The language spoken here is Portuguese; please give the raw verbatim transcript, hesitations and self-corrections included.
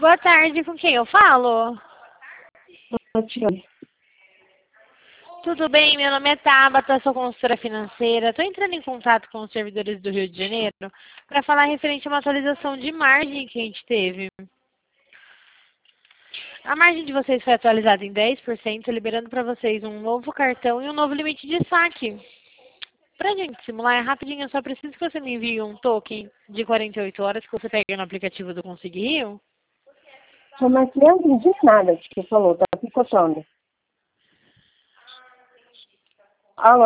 Boa tarde, com quem eu falo? Tudo bem, meu nome é Tabata, sou consultora financeira. Estou entrando em contato com os servidores do Rio de Janeiro para falar referente a uma atualização de margem que a gente teve. A margem de vocês foi atualizada em dez por cento, liberando para vocês um novo cartão e um novo limite de saque. Para a gente simular, é rapidinho, eu só preciso que você me envie um token de quarenta e oito horas que você pega no aplicativo do Conseguiu. Mas eu não entendi nada que você falou, tá picotando. Alô?